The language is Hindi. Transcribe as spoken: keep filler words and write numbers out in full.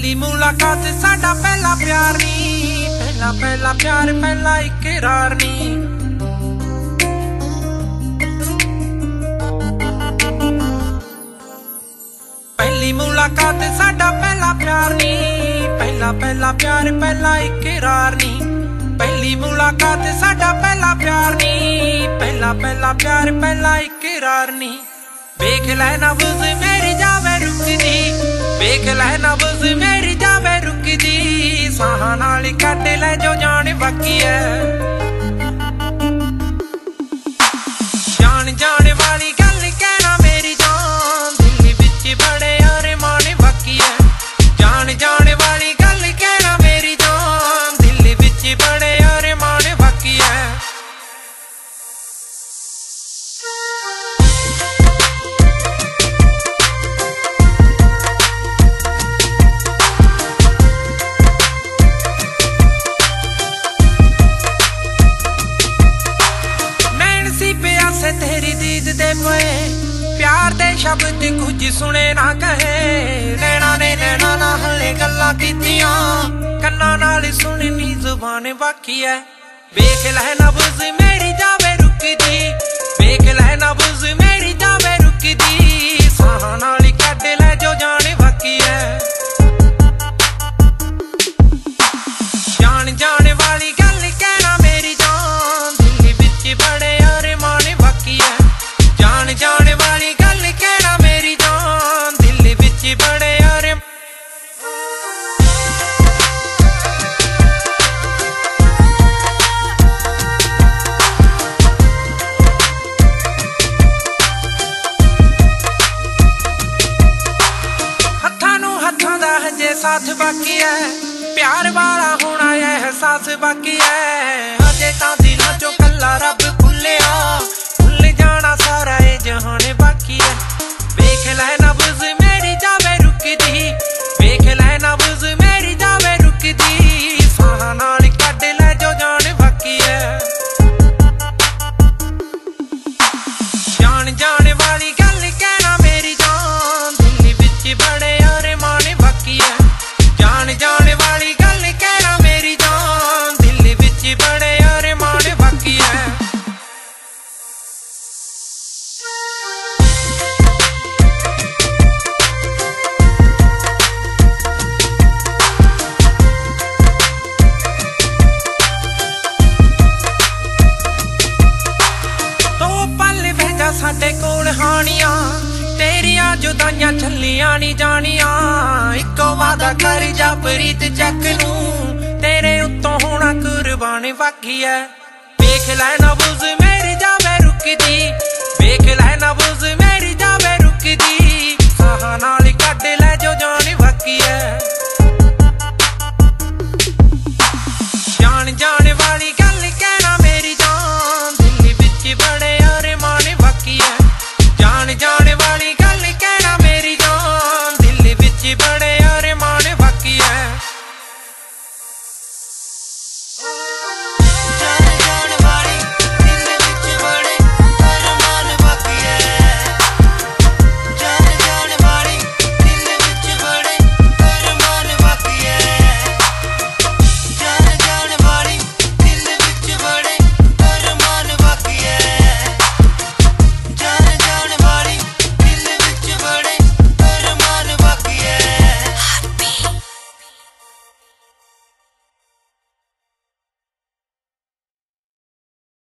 पहली मुलाकात साडा पहला प्यार नी, पहला पहला प्यार पहला इकरार नी। पहली मुलाकात साडा पहला प्यार नी, पहला पहला प्यार पहला इकरार नी। पहली मुलाकात साडा पहला प्यार नी, पहला पहला प्यार पहला इकरार नी। वेख लै नब्ज़ मेरी जावे रुकदी, वेख लै नब्ज़ मेरी जावे रुकदी। साहां नाल कट लै जो जान बाकी है, जान जाने वाली गल कहना मेरी जान, दिल विच बड़े अरमान बाकी है। जान जाने वाली गल कहना मेरी जान, दिल विच बड़े अरमान बाकी है। तेरी दीद दे पे प्यार दे शब्द कुछ सुने ना कहे, नैना ने नैना ना हले गल्लां कीतियां, कन्ना नाल सुननी जुबान बाकी है। वेख लै नब्ज़ मेरी जावे रुकदी, वेख लै नब्ज़ मेरी जावे रुकदी। साहां नाल कट लै जो जान बाकी है, जान जाने वाली गल कहना मेरी जान, दिल विच बड़े अरमान बाकी है। जान जाने वाली गल कहना मेरी जान, दिल विच बड़े अरमान। हत्थां नूं हत्थां दा हजे साथ बाकी है, प्यार वाला होना एहसास बाकी है। हजे तां दिलां चों कल्ला रब खुल्लिया, खुल जाना सारा ए जहान बाकी है। वेख लै नब्ज़ मेरी जावे रुकदी, वेख लै नब्ज़ मेरी जावे रुकदी। साहां नाल कट लै जो जान बाकी है, जान जाने वाली गल कहना मेरी जान, दिल विच बड़े अरमान बाकी है। जान जाने वाली गल कहना मेरी जान, दिल विच बड़े अरमान बाकी है। तो पल भेजा साडे कोल हानियां, तेरियां जुदाइयां छलियां नी जानियां। इक्को वादा कर जा प्रीत चक नूं, तेरे उत्तों होना कुर्बान बाकी है। वेख लै नब्ज़ मेरी जावे रुकदी, वेख लै नब्ज़ मेरी जावे रुकदी। साहां नाल कट लै जो जान बाकी है।